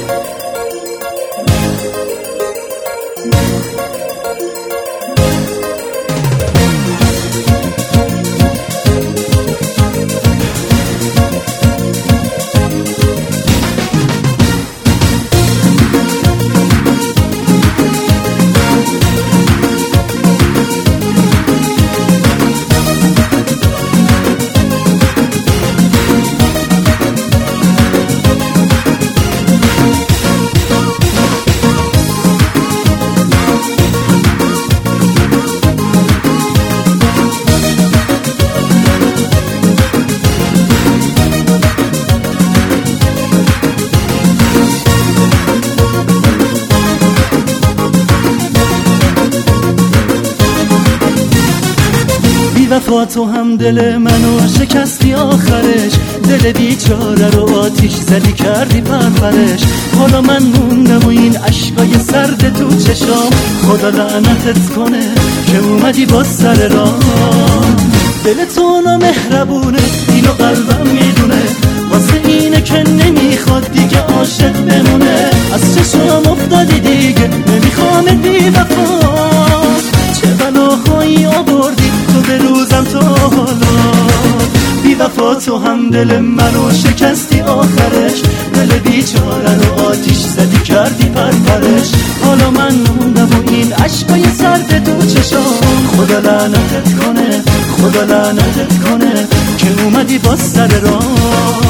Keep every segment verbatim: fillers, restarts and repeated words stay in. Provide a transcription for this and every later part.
وفا تو هم دل منو شکستی آخرش، دل بیچاره رو آتیش زدی کردی پرپرش. حالا من موندم و این عشقای سرد تو چشام، خدا لعنتت کنه که اومدی با سر راه. دل تو نامهربونه اینو قلبم میدونه، واسه اینه که نمیخواد دیگه عاشق بمونه. از چشم افتادی دیگه نمیخوام بی وفا، چه بلاهایی آوردی تو به روزم تا حالا. بی وفا تو هم دل منو شکستی آخرش، دل بیچاره رو آتیش زدی کردی پرپرش. حالا من موندم و این عشقای سرد تو چشام، خدا لعنتت کنه خدا لعنتت کنه که اومدی با سر راه.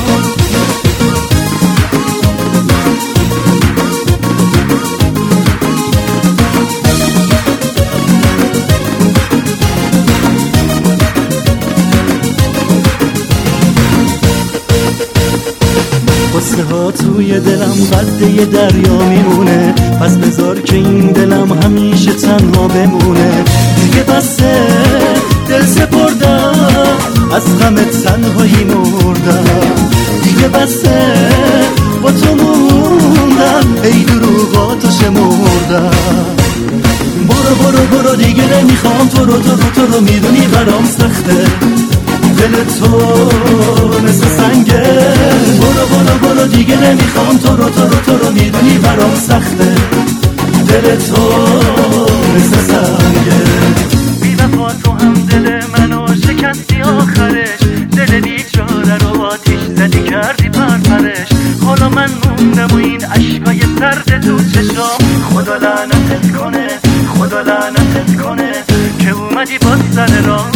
قصه ها توی دلم قد یه دریا میمونه، پس بذار که این دلم همیشه تنها بمونه. دیگه بسه دل سپردم، از غم تنهایی مردم. دیگه بسه با تو موندم، ای دروغاتو شمردم. برو برو برو دیگه نمیخوام تو رو تو رو تو رو میدونی برام سخته، دل تو مثل سنگه. برو برو برو دیگه نمیخوام تو رو تو رو تو رو میدونی برام سخته، دل تو مثل سنگه. بی وفا تو هم دل منو شکستی آخرش، دل بیچاره رو آتیش زدی کردی پرپرش. حالا من موندم و این عشقای سرد تو چشام، خدا لعنتت کنه خدا لعنتت کنه که اومدی با سر راه.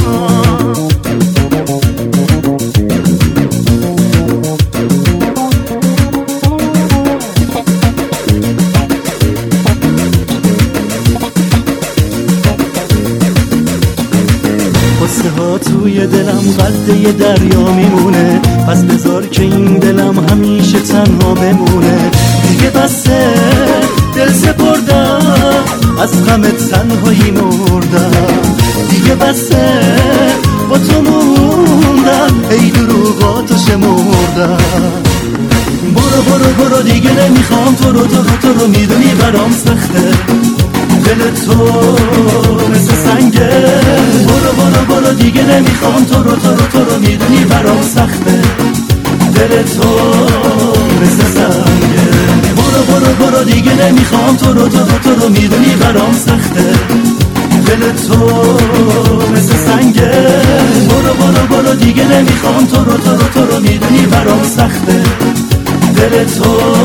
قصه ها توی دلم قد یه دریا میمونه، پس بذار که این دلم همیشه تنها بمونه. دیگه بسه دل سپردم، از غم تنهایی مردم. دیگه بسه با تو موندم، ای دروغاتو شمردم. برو برو برو دیگه نمیخوام تو رو تو رو تو رو میدونی برام سخته، دل تو مثل سنگه. برو برو برو دیگه نمیخوام تو رو تو رو تو رو میدونی برام سخته، دل تو مثل سنگه. برو برو برو دیگه نمیخوام تو رو تو رو تو رو میدونی برام سخته، دل تو مثل سنگه. برو برو برو دیگه نمیخوام تو رو تو رو تو رو میدونی برام سخته، دل تو